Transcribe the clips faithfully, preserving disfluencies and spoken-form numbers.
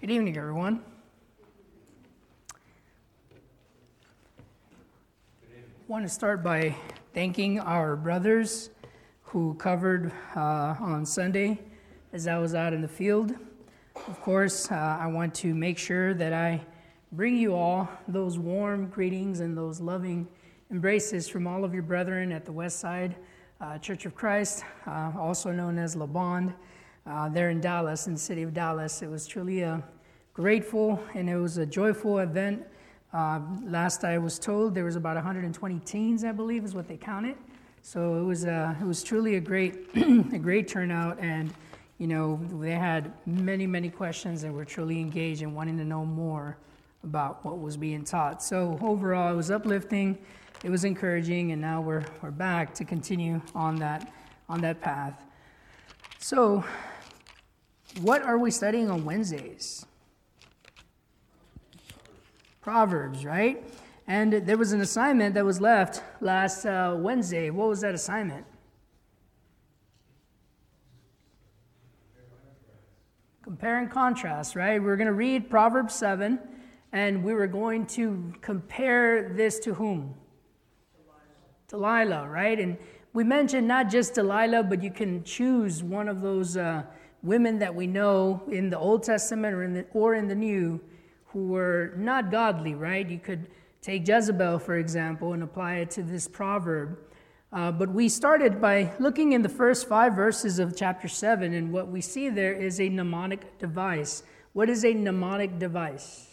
Good evening, everyone. I want to start by thanking our brothers who covered uh, on Sunday as I was out in the field. Of course, uh, I want to make sure that I bring you all those warm greetings and those loving embraces from all of your brethren at the West Side uh, Church of Christ, uh, also known as La Bond. Uh, there in Dallas, in the city of Dallas. It was truly a grateful and it was a joyful event. Uh, last I was told there was about one hundred twenty teens, I believe, is what they counted. So it was uh, it was truly a great a great turnout, and you know they had many many questions and were truly engaged in wanting to know more about what was being taught. So overall, it was uplifting, it was encouraging, and now we're we're back to continue on that on that path. So, what are we studying on Wednesdays? Proverbs, right? And there was an assignment that was left last uh, Wednesday. What was that assignment? Compare and contrast, right? We're going to read Proverbs seven, and we were going to compare this to whom? Delilah, Delilah, right? And we mentioned not just Delilah, but you can choose one of those uh, women that we know in the Old Testament or in the, or in the New who were not godly, right? You could take Jezebel, for example, and apply it to this proverb. Uh, but we started by looking in the first five verses of chapter seven, and what we see there is a mnemonic device. What is a mnemonic device?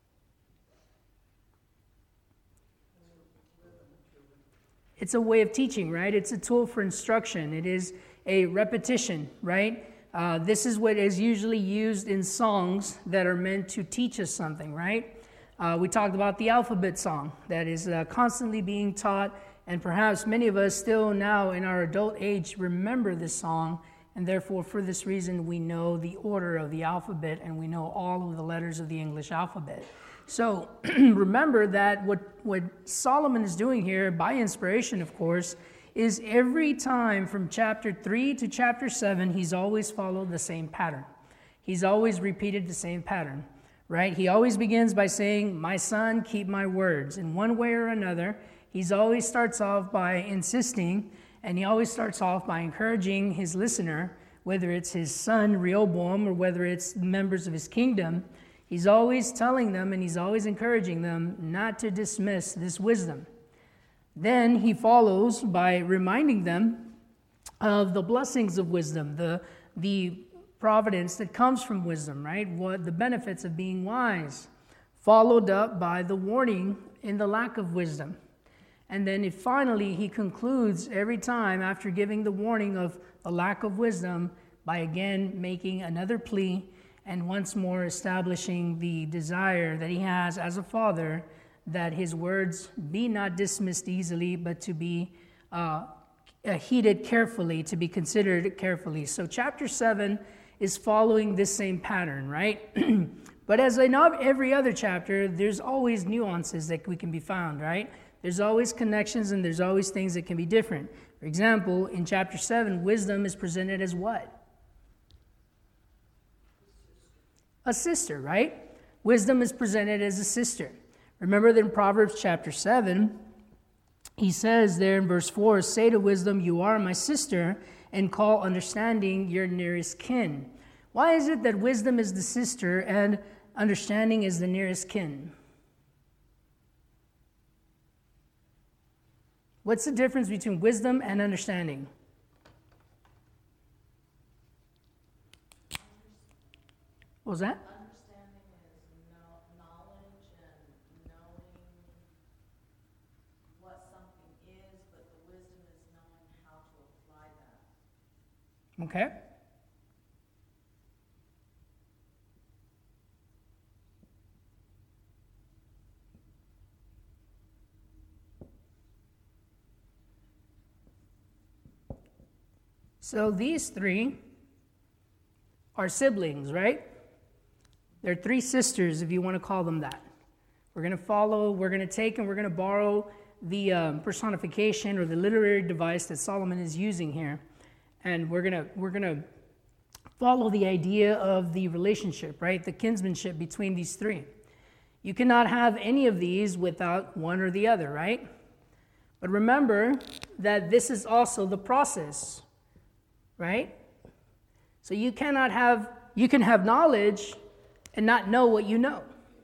It's a way of teaching, right? It's a tool for instruction. It is a repetition, right? Uh, this is what is usually used in songs that are meant to teach us something, right? Uh, we talked about the alphabet song that is uh, constantly being taught, and perhaps many of us still now in our adult age remember this song, and therefore for this reason we know the order of the alphabet and we know all of the letters of the English alphabet. So remember that what, what Solomon is doing here, by inspiration of course, is every time from chapter three to chapter seven, he's always followed the same pattern. He's always repeated the same pattern, right? He always begins by saying, "My son, keep my words." In one way or another, he's always starts off by insisting, and he always starts off by encouraging his listener, whether it's his son Rehoboam or whether it's members of his kingdom. He's always telling them and he's always encouraging them not to dismiss this wisdom. Then he follows by reminding them of the blessings of wisdom, the, the providence that comes from wisdom, right? What the benefits of being wise, followed up by the warning in the lack of wisdom. And then it, finally he concludes every time after giving the warning of a lack of wisdom by again making another plea and once more establishing the desire that he has as a father that his words be not dismissed easily, but to be uh, heeded carefully, to be considered carefully. So chapter seven is following this same pattern, right? But as in every other chapter, there's always nuances that we can be found, right? There's always connections and there's always things that can be different. For example, in chapter seven, wisdom is presented as what? A sister, right? Wisdom is presented as a sister. Remember that in Proverbs chapter seven, he says there in verse four, "Say to wisdom, you are my sister, and call understanding your nearest kin." Why is it that wisdom is the sister and understanding is the nearest kin? What's the difference between wisdom and understanding? What was that? Understanding is know, knowledge and knowing what something is, but the wisdom is knowing how to apply that. Okay. So these three are siblings, right? They're three sisters, if you want to call them that. We're going to follow, we're going to take, and we're going to borrow the um, personification or the literary device that Solomon is using here. And we're going to we're going to follow the idea of the relationship, right? The kinsmanship between these three. You cannot have any of these without one or the other, right? But remember that this is also the process, right? So you cannot have, you can have knowledge and not know what you know.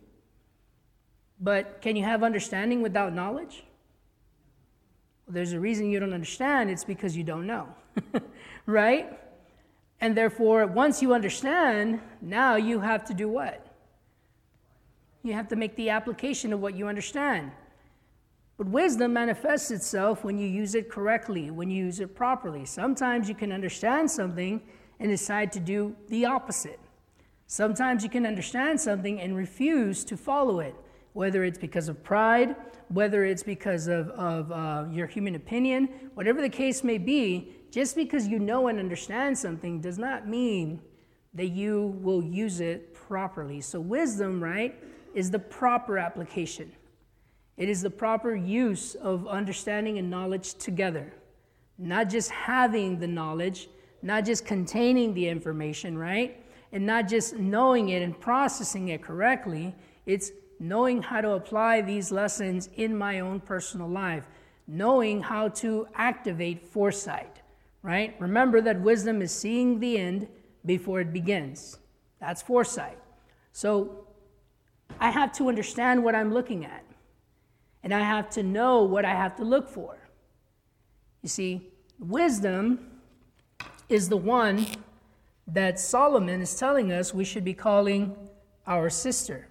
But can you have understanding without knowledge? Well, there's a reason you don't understand. It's because you don't know, right? And therefore, once you understand, now you have to do what? You have to make the application of what you understand. But wisdom manifests itself when you use it correctly, when you use it properly. Sometimes you can understand something and decide to do the opposite. Sometimes you can understand something and refuse to follow it, whether it's because of pride, whether it's because of, of uh, your human opinion, whatever the case may be. Just because you know and understand something does not mean that you will use it properly. So wisdom, right, is the proper application. It is the proper use of understanding and knowledge together. Not just having the knowledge, not just containing the information, right? And not just knowing it and processing it correctly. It's knowing how to apply these lessons in my own personal life. Knowing how to activate foresight, right? Remember that wisdom is seeing the end before it begins. That's foresight. So I have to understand what I'm looking at. And I have to know what I have to look for. You see, wisdom is the one that Solomon is telling us we should be calling our sister.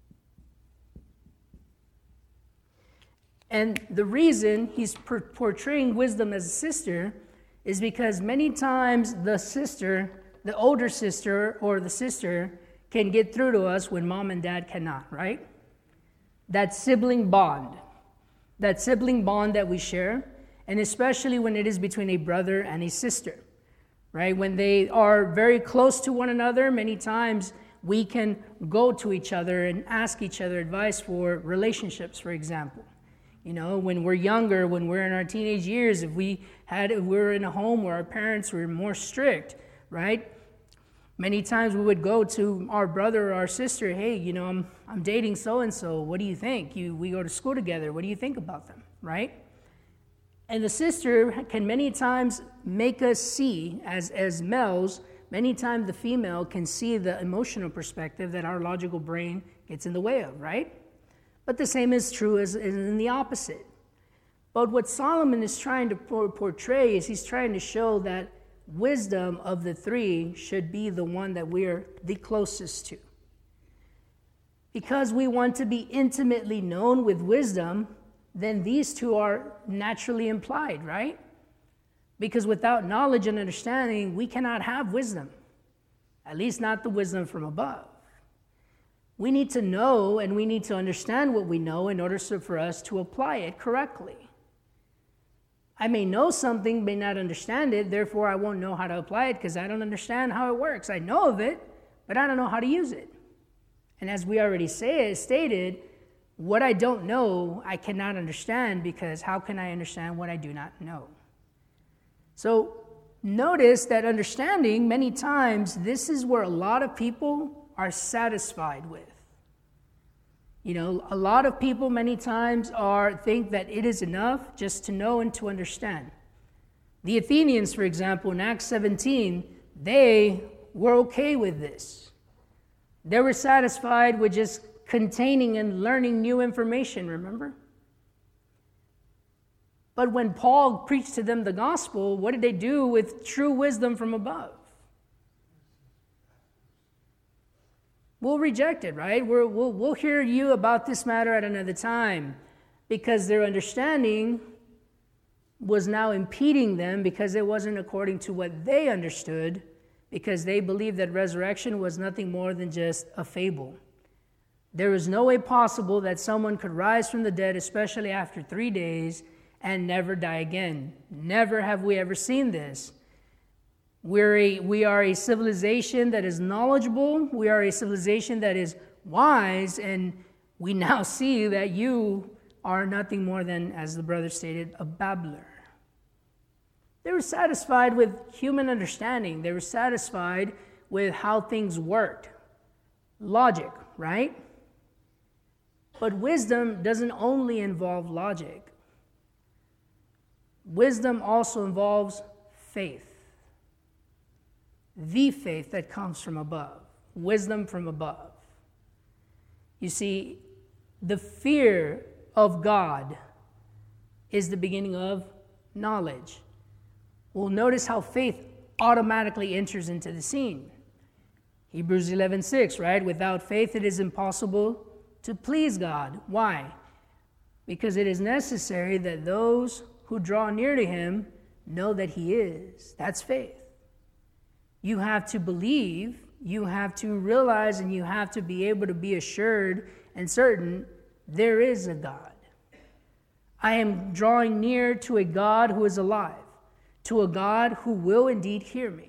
And the reason he's per- portraying wisdom as a sister is because many times the sister, the older sister or the sister, can get through to us when mom and dad cannot, right? That sibling bond, that sibling bond that we share, and especially when it is between a brother and a sister, right? When they are very close to one another, many times we can go to each other and ask each other advice for relationships, for example. You know, when we're younger, when we're in our teenage years, if we had, if we were in a home where our parents were more strict, right? Many times we would go to our brother or our sister, hey, you know, I'm I'm dating so-and-so. What do you think? You, we go to school together. What do you think about them, right? And the sister can many times make us see, as, as males, many times the female can see the emotional perspective that our logical brain gets in the way of, right? But the same is true as, as in the opposite. But what Solomon is trying to portray is he's trying to show that wisdom of the three should be the one that we're the closest to. Because we want to be intimately known with wisdom, then these two are naturally implied, right? Because without knowledge and understanding, we cannot have wisdom, at least not the wisdom from above. We need to know and we need to understand what we know in order for us to apply it correctly. I may know something, may not understand it, therefore I won't know how to apply it because I don't understand how it works. I know of it, but I don't know how to use it. And as we already say, stated, what I don't know, I cannot understand because how can I understand what I do not know? So notice that understanding, many times, this is where a lot of people are satisfied with. You know, a lot of people many times are think that it is enough just to know and to understand. The Athenians, for example, in Acts seventeen, they were okay with this. They were satisfied with just containing and learning new information, remember? But when Paul preached to them the gospel, what did they do with true wisdom from above? We'll reject it, right? We're, we'll, we'll hear you about this matter at another time because their understanding was now impeding them because it wasn't according to what they understood because they believed that resurrection was nothing more than just a fable. There is no way possible that someone could rise from the dead, especially after three days, and never die again. Never have we ever seen this. We're a, we are a civilization that is knowledgeable. We are a civilization that is wise. And we now see that you are nothing more than, as the brother stated, a babbler. They were satisfied with human understanding. They were satisfied with how things worked. Logic, right? But wisdom doesn't only involve logic. Wisdom also involves faith. The faith that comes from above. Wisdom from above. You see, the fear of God is the beginning of knowledge. Well, notice how faith automatically enters into the scene. Hebrews eleven six, right? Without faith it is impossible to please God. Why? Because it is necessary that those who draw near to him know that he is. That's faith. You have to believe, you have to realize, and you have to be able to be assured and certain there is a God. I am drawing near to a God who is alive, to a God who will indeed hear me.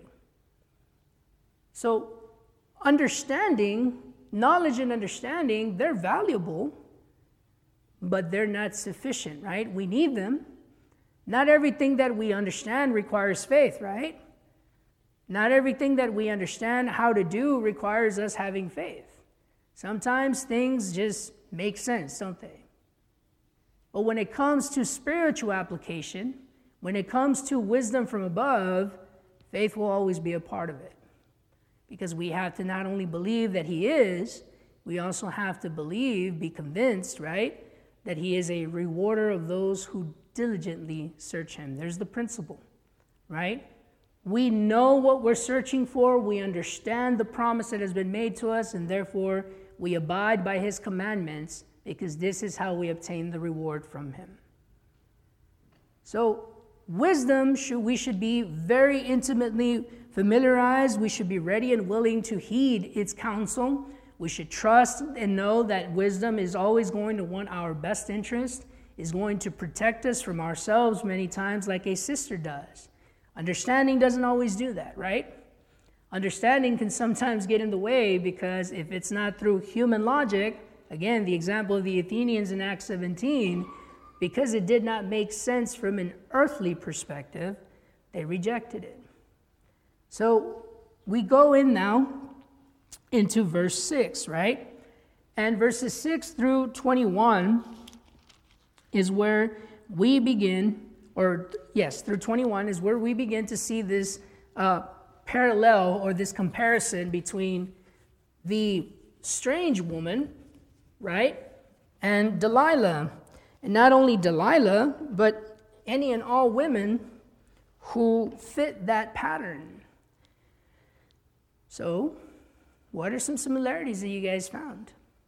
So, understanding, knowledge and understanding, they're valuable, but they're not sufficient, right? We need them. Not everything that we understand requires faith, right? Not everything that we understand how to do requires us having faith. Sometimes things just make sense, don't they? But when it comes to spiritual application, when it comes to wisdom from above, faith will always be a part of it. Because we have to not only believe that he is, we also have to believe, be convinced, right, that he is a rewarder of those who diligently search him. There's the principle, right? We know what we're searching for. We understand the promise that has been made to us, and therefore we abide by his commandments because this is how we obtain the reward from him. So wisdom, should, we should be very intimately familiarized. We should be ready and willing to heed its counsel. We should trust and know that wisdom is always going to want our best interest, is going to protect us from ourselves many times like a sister does. Understanding doesn't always do that, right? Understanding can sometimes get in the way because if it's not through human logic, again, the example of the Athenians in Acts seventeen, because it did not make sense from an earthly perspective, they rejected it. So we go in now into verse six, right? And verses six through twenty-one is where we begin, or yes, through twenty-one is where we begin to see this uh, parallel or this comparison between the strange woman, right, and Delilah. And not only Delilah, but any and all women who fit that pattern. So, what are some similarities that you guys found?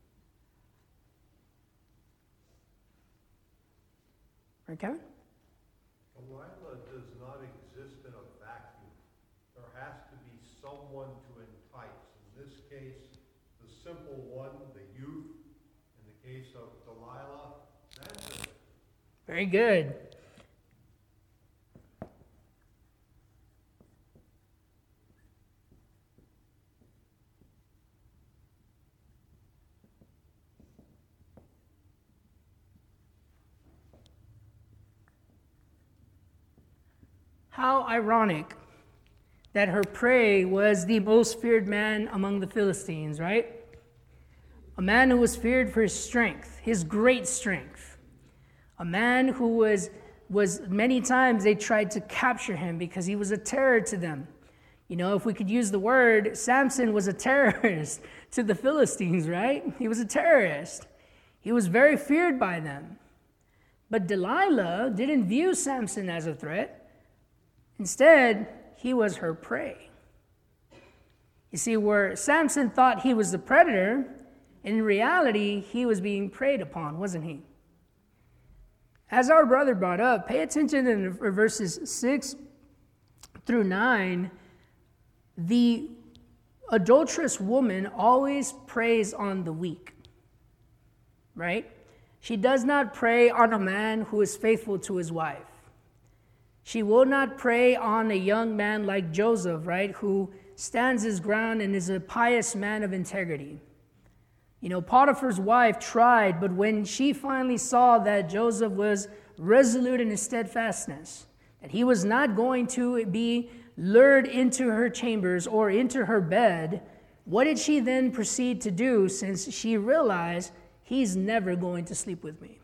Right, Kevin? Delilah does not exist in a vacuum. There has to be someone to entice. In this case, the simple one, the youth. In the case of Delilah, Samson. Very good. How ironic that her prey was the most feared man among the Philistines, right? A man who was feared for his strength, his great strength. A man who was, was many times they tried to capture him because he was a terror to them. You know, if we could use the word, Samson was a terrorist to the Philistines, right? He was a terrorist. He was very feared by them. But Delilah didn't view Samson as a threat. Instead, he was her prey. You see, where Samson thought he was the predator, in reality, he was being preyed upon, wasn't he? As our brother brought up, pay attention in verses six through nine. The adulterous woman always preys on the weak, right? She does not prey on a man who is faithful to his wife. She will not prey on a young man like Joseph, right, who stands his ground and is a pious man of integrity. You know, Potiphar's wife tried, but when she finally saw that Joseph was resolute in his steadfastness, that he was not going to be lured into her chambers or into her bed, what did she then proceed to do since she realized he's never going to sleep with me?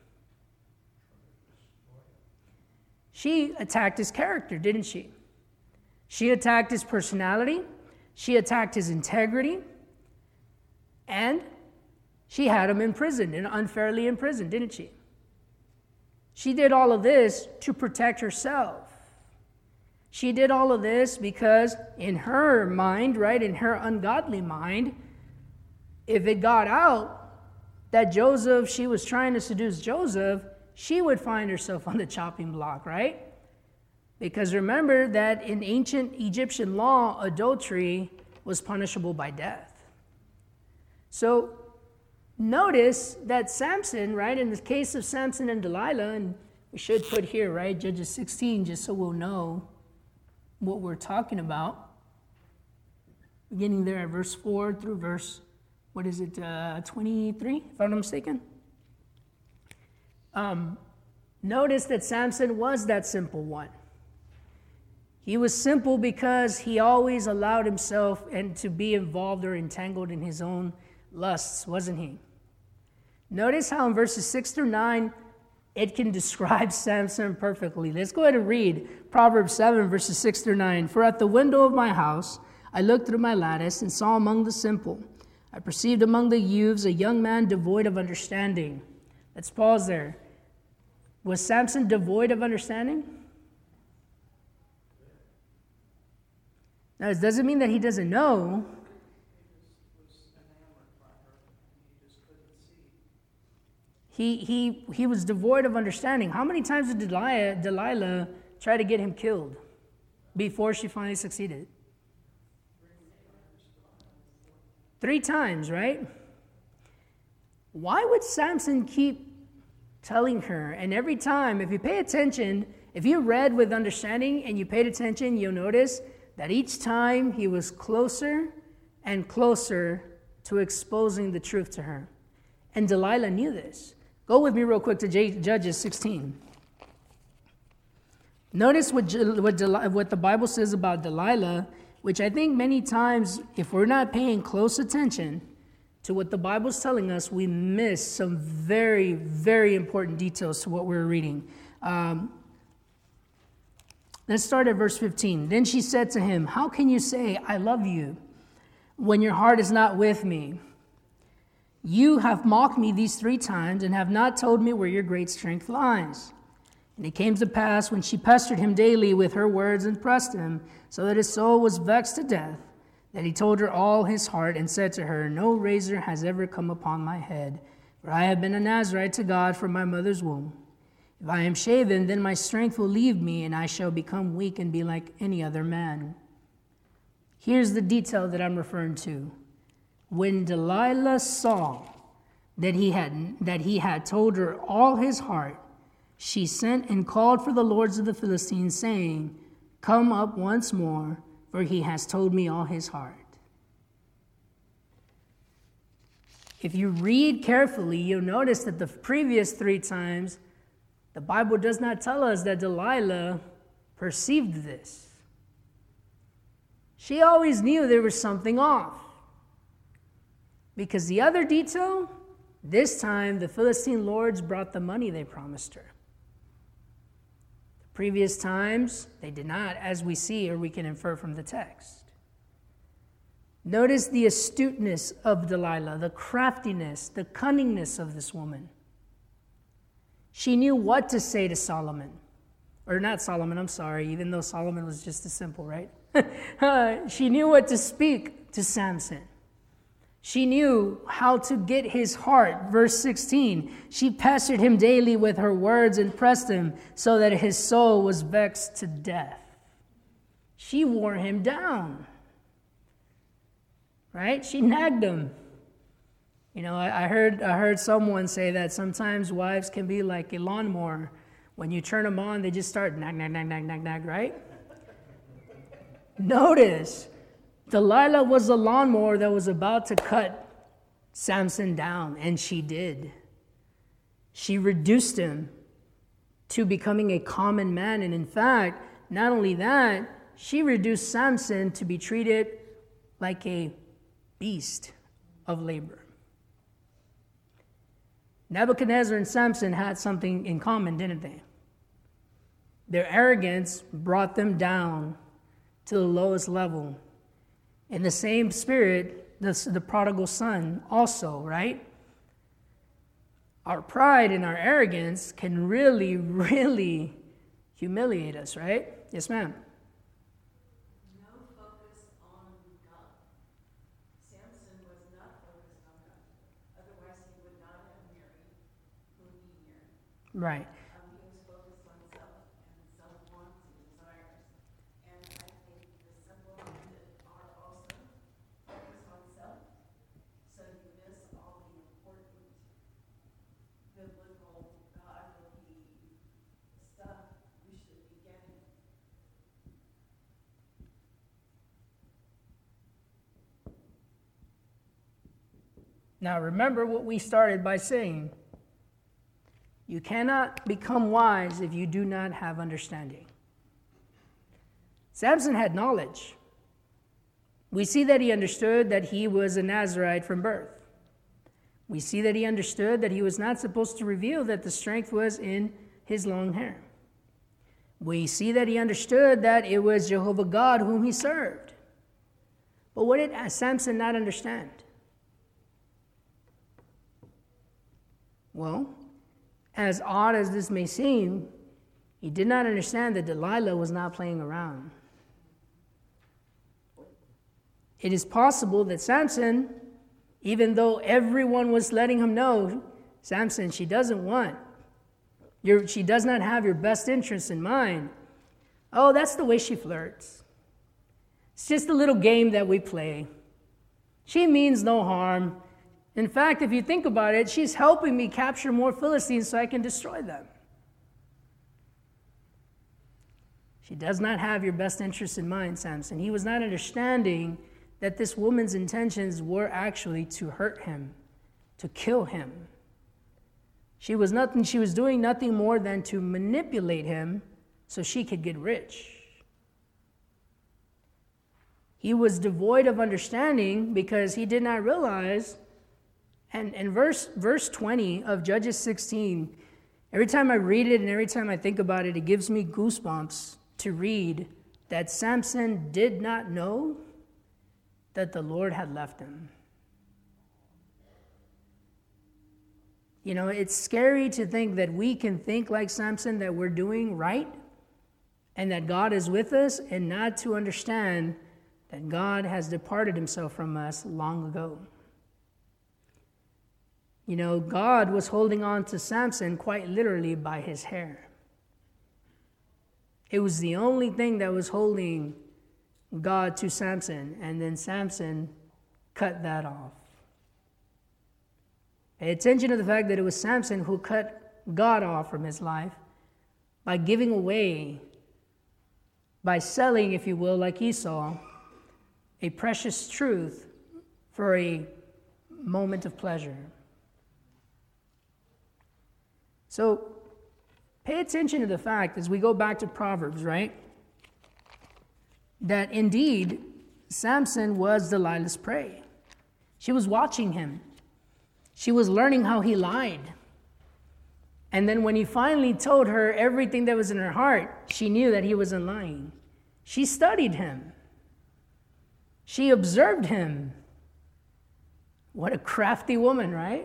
She attacked his character, didn't she? She attacked his personality. She attacked his integrity. And she had him imprisoned and unfairly imprisoned, didn't she? She did all of this to protect herself. She did all of this because in her mind, right, in her ungodly mind, if it got out that Joseph, she was trying to seduce Joseph, she would find herself on the chopping block, right? Because remember that in ancient Egyptian law, adultery was punishable by death. So notice that Samson, right, in the case of Samson and Delilah, and we should put here, right, Judges sixteen, just so we'll know what we're talking about. Beginning there at verse four through verse, what is it, uh, twenty-three, if I'm not mistaken? Um, notice that Samson was that simple one. He was simple because he always allowed himself and to be involved or entangled in his own lusts, wasn't he? Notice how in verses six through nine, it can describe Samson perfectly. Let's go ahead and read Proverbs seven, verses six through nine. For at the window of my house, I looked through my lattice and saw among the simple. I perceived among the youths a young man devoid of understanding. Let's pause there. Was Samson devoid of understanding? Now, it doesn't mean that he doesn't know. He, he, he was devoid of understanding. How many times did Delilah, Delilah try to get him killed before she finally succeeded? Three times, right? Why would Samson keep telling her? And every time, if you pay attention, if you read with understanding and you paid attention, you'll notice that each time he was closer and closer to exposing the truth to her. And Delilah knew this. Go with me real quick to Judges sixteen. Notice what, what, Del- what the Bible says about Delilah, which I think many times, if we're not paying close attention to what the Bible's telling us, we miss some very, very important details to what we're reading. Um, let's start at verse fifteen. Then she said to him, "How can you say, 'I love you,' when your heart is not with me? You have mocked me these three times and have not told me where your great strength lies." And it came to pass, when she pestered him daily with her words and pressed him, so that his soul was vexed to death, that he told her all his heart and said to her, "No razor has ever come upon my head, for I have been a Nazarite to God from my mother's womb. If I am shaven, then my strength will leave me, and I shall become weak and be like any other man." Here's the detail that I'm referring to. When Delilah saw that he had that he had told her all his heart, she sent and called for the lords of the Philistines, saying, "Come up once more, for he has told me all his heart." If you read carefully, you'll notice that the previous three times, the Bible does not tell us that Delilah perceived this. She always knew there was something off. Because the other detail, this time the Philistine lords brought the money they promised her. The previous times, they did not, as we see or we can infer from the text. Notice the astuteness of Delilah, the craftiness, the cunningness of this woman. She knew what to say to Solomon. Or not Solomon, I'm sorry, even though Solomon was just as simple, right? uh, she knew what to speak to Samson. She knew how to get his heart. Verse sixteen, she pestered him daily with her words and pressed him so that his soul was vexed to death. She wore him down, right? She nagged him. You know, I, I heard I heard someone say that sometimes wives can be like a lawnmower. When you turn them on, they just start nag, nag, nag, nag, nag, nag, right? Notice, Delilah was a lawnmower that was about to cut Samson down, and she did. She reduced him to becoming a common man, and in fact, not only that, she reduced Samson to be treated like a beast of labor. Nebuchadnezzar and Samson had something in common, didn't they? Their arrogance brought them down to the lowest level. In the same spirit, the, the prodigal son also, right? Our pride and our arrogance can really, really humiliate us, right? Yes, ma'am. No focus on God. Samson was not focused on God. Otherwise, he would not have married whom he married. Right. Um, he was focused on self and self-wants and desires. And I think the simple-minded are also focused on self. So you miss all the important biblical, godly stuff we should be getting. Now remember what we started by saying. You cannot become wise if you do not have understanding. Samson had knowledge. We see that he understood that he was a Nazirite from birth. We see that he understood that he was not supposed to reveal that the strength was in his long hair. We see that he understood that it was Jehovah God whom he served. But what did Samson not understand? Well, as odd as this may seem, he did not understand that Delilah was not playing around. It is possible that Samson, even though everyone was letting him know, Samson, she doesn't want, your, she does not have your best interests in mind. Oh, that's the way she flirts. It's just a little game that we play. She means no harm. In fact, if you think about it, she's helping me capture more Philistines so I can destroy them. She does not have your best interests in mind, Samson. He was not understanding that this woman's intentions were actually to hurt him, to kill him. She was nothing, she was doing nothing more than to manipulate him so she could get rich. He was devoid of understanding because he did not realize. And in verse, verse twenty of Judges sixteen, every time I read it and every time I think about it, it gives me goosebumps to read that Samson did not know that the Lord had left him. You know, it's scary to think that we can think like Samson, that we're doing right and that God is with us, and not to understand that God has departed himself from us long ago. You know, God was holding on to Samson quite literally by his hair. It was the only thing that was holding God to Samson, and then Samson cut that off. Pay attention to the fact that it was Samson who cut God off from his life by giving away, by selling, if you will, like Esau, a precious truth for a moment of pleasure. So pay attention to the fact, as we go back to Proverbs, right, that indeed Samson was Delilah's prey. She was watching him. She was learning how he lied. And then when he finally told her everything that was in her heart, she knew that he wasn't lying. She studied him. She observed him. What a crafty woman, right?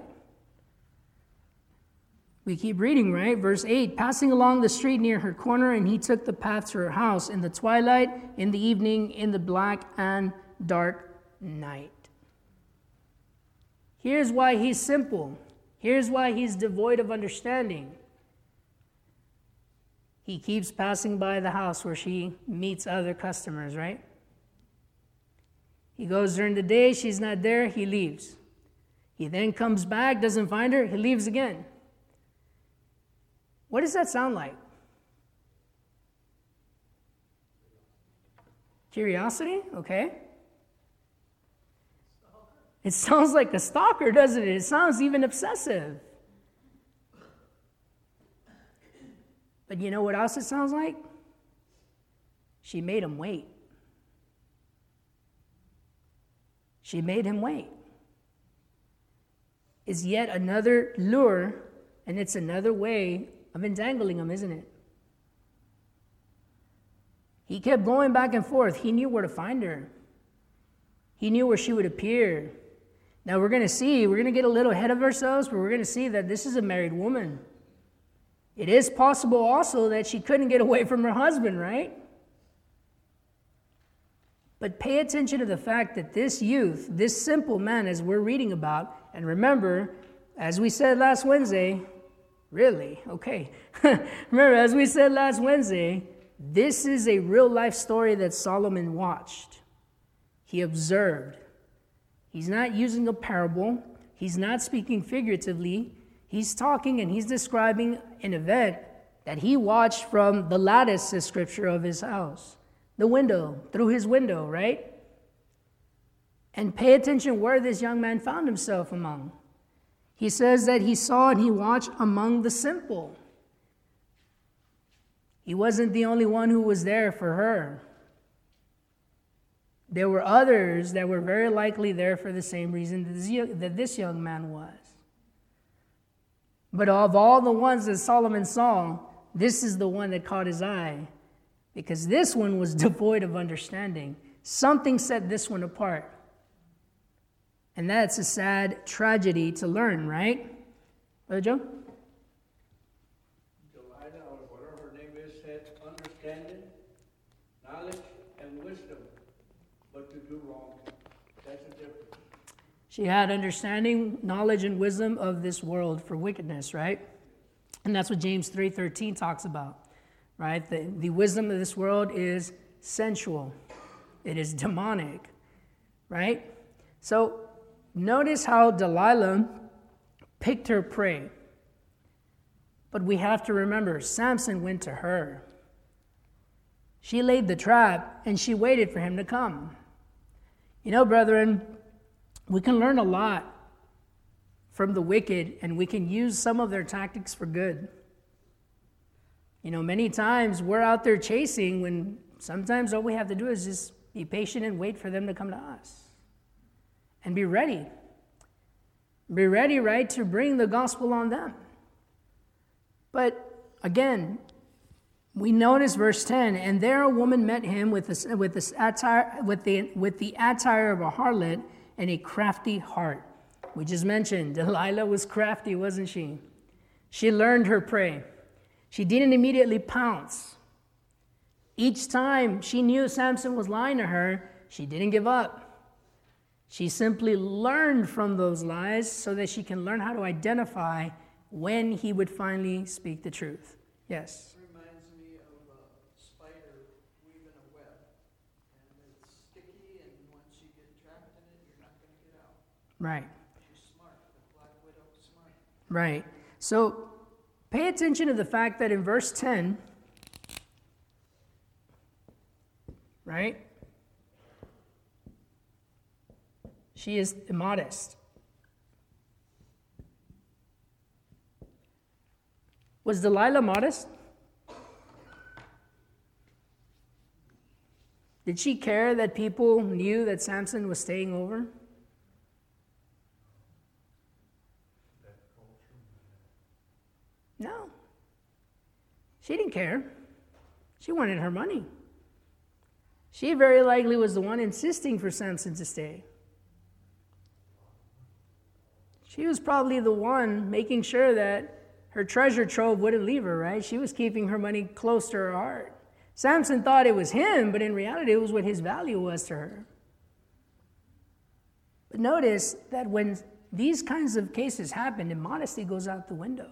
We keep reading, right? Verse eight, passing along the street near her corner, and he took the path to her house in the twilight, in the evening, in the black and dark night. Here's why he's simple. Here's why he's devoid of understanding. He keeps passing by the house where she meets other customers, right? He goes during the day, she's not there, he leaves. He then comes back, doesn't find her, he leaves again. What does that sound like? Curiosity? Okay. It sounds like a stalker, doesn't it? It sounds even obsessive. But you know what else it sounds like? She made him wait. She made him wait. It's yet another lure, and it's another way of entangling him, isn't it? He kept going back and forth. He knew where to find her. He knew where she would appear. Now we're going to see, we're going to get a little ahead of ourselves, but we're going to see that this is a married woman. It is possible also that she couldn't get away from her husband, right? But pay attention to the fact that this youth, this simple man, as we're reading about, and remember, as we said last Wednesday, really, okay. Remember, as we said last Wednesday, this is a real life story that Solomon watched. He observed. He's not using a parable. He's not speaking figuratively. He's talking and he's describing an event that he watched from the lattice, says Scripture, of his house. The window, through his window, right? And pay attention where this young man found himself among. He says that he saw and he watched among the simple. He wasn't the only one who was there for her. There were others that were very likely there for the same reason that this young man was. But of all the ones that Solomon saw, this is the one that caught his eye, because this one was devoid of understanding. Something set this one apart. And that's a sad tragedy to learn, right? Brother Joe? Delilah, or whatever her name is, said understanding, knowledge, and wisdom, but to do wrong. That's a difference. She had understanding, knowledge, and wisdom of this world for wickedness, right? And that's what James three thirteen talks about, right? The, the wisdom of this world is sensual. It is demonic, right? So notice how Delilah picked her prey. But we have to remember, Samson went to her. She laid the trap, and she waited for him to come. You know, brethren, we can learn a lot from the wicked, and we can use some of their tactics for good. You know, many times we're out there chasing when sometimes all we have to do is just be patient and wait for them to come to us. And be ready. Be ready, right, to bring the gospel on them. But again, we notice verse ten, and there a woman met him with the, with the, attire, with the, with the attire of a harlot and a crafty heart. We just mentioned Delilah was crafty, wasn't she? She learned her prey. She didn't immediately pounce. Each time she knew Samson was lying to her, she didn't give up. She simply learned from those lies so that she can learn how to identify when he would finally speak the truth. Yes? It reminds me of a spider weaving a web. And it's sticky, and once you get trapped in it, you're not going to get out. Right. She's smart. The Black Widow is smart. Right. So pay attention to the fact that in verse ten, right? She is immodest. Was Delilah modest? Did she care that people knew that Samson was staying over? No. She didn't care. She wanted her money. She very likely was the one insisting for Samson to stay. She was probably the one making sure that her treasure trove wouldn't leave her, right? She was keeping her money close to her heart. Samson thought it was him, but in reality, it was what his value was to her. But notice that when these kinds of cases happen, immodesty goes out the window.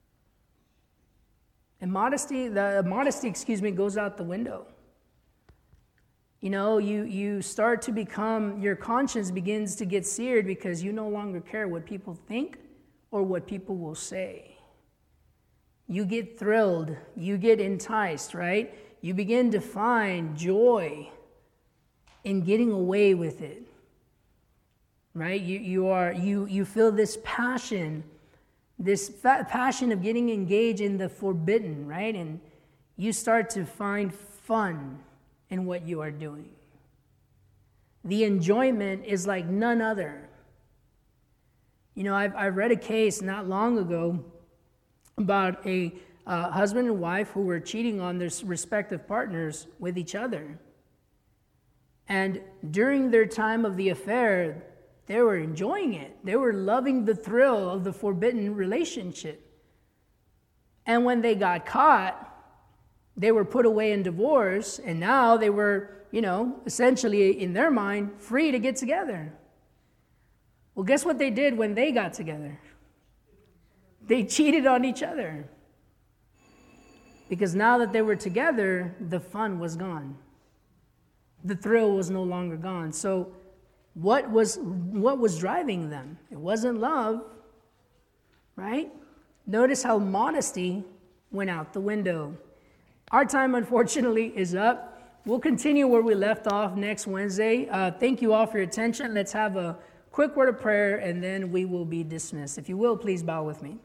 Immodesty, the modesty, excuse me, goes out the window. You know, you, you start to become, your conscience begins to get seared because you no longer care what people think or what people will say. You get thrilled, you get enticed, right? You begin to find joy in getting away with it, right? You, you, are, you, you feel this passion, this fa- passion of getting engaged in the forbidden, right? And you start to find fun in what you are doing. The enjoyment is like none other. You know, I've, I've read a case not long ago about a uh, husband and wife who were cheating on their respective partners with each other. And during their time of the affair, they were enjoying it. They were loving the thrill of the forbidden relationship. And when they got caught, they were put away in divorce, and now they were, you know, essentially in their mind, free to get together. Well, guess what they did when they got together? They cheated on each other. Because now that they were together, the fun was gone. The thrill was no longer gone. So what was what was driving them? It wasn't love, right? Notice how modesty went out the window. Our time, unfortunately, is up. We'll continue where we left off next Wednesday. Uh, thank you all for your attention. Let's have a quick word of prayer, and then we will be dismissed. If you will, please bow with me.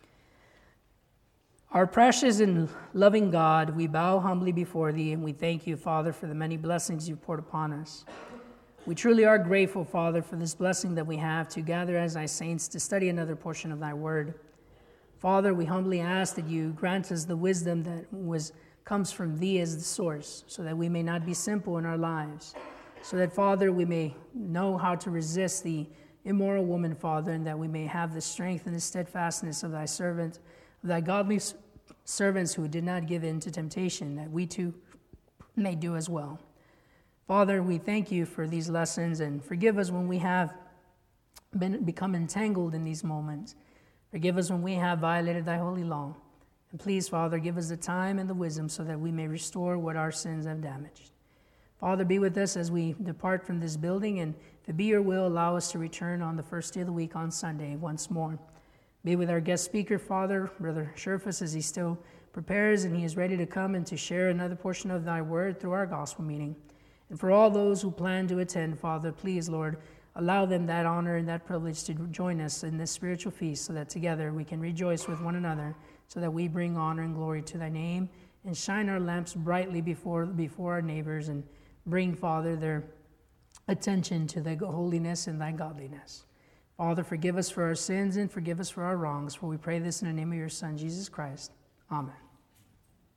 Our precious and loving God, we bow humbly before Thee, and we thank You, Father, for the many blessings You've poured upon us. We truly are grateful, Father, for this blessing that we have to gather as Thy saints to study another portion of Thy Word. Father, we humbly ask that You grant us the wisdom that was comes from Thee as the source, so that we may not be simple in our lives, so that, Father, we may know how to resist the immoral woman, Father, and that we may have the strength and the steadfastness of Thy servant, of Thy godly servants who did not give in to temptation, that we too may do as well. Father, we thank You for these lessons, and forgive us when we have been become entangled in these moments. Forgive us when we have violated Thy holy law. And please, Father, give us the time and the wisdom so that we may restore what our sins have damaged. Father, be with us as we depart from this building, and if it be Your will, allow us to return on the first day of the week on Sunday once more. Be with our guest speaker, Father, Brother Sherfus, as he still prepares and he is ready to come and to share another portion of Thy Word through our gospel meeting. And for all those who plan to attend, Father, please, Lord, allow them that honor and that privilege to join us in this spiritual feast, so that together we can rejoice with one another, so that we bring honor and glory to Thy name and shine our lamps brightly before, before our neighbors, and bring, Father, their attention to Thy holiness and Thy godliness. Father, forgive us for our sins and forgive us for our wrongs, for we pray this in the name of Your Son, Jesus Christ. Amen.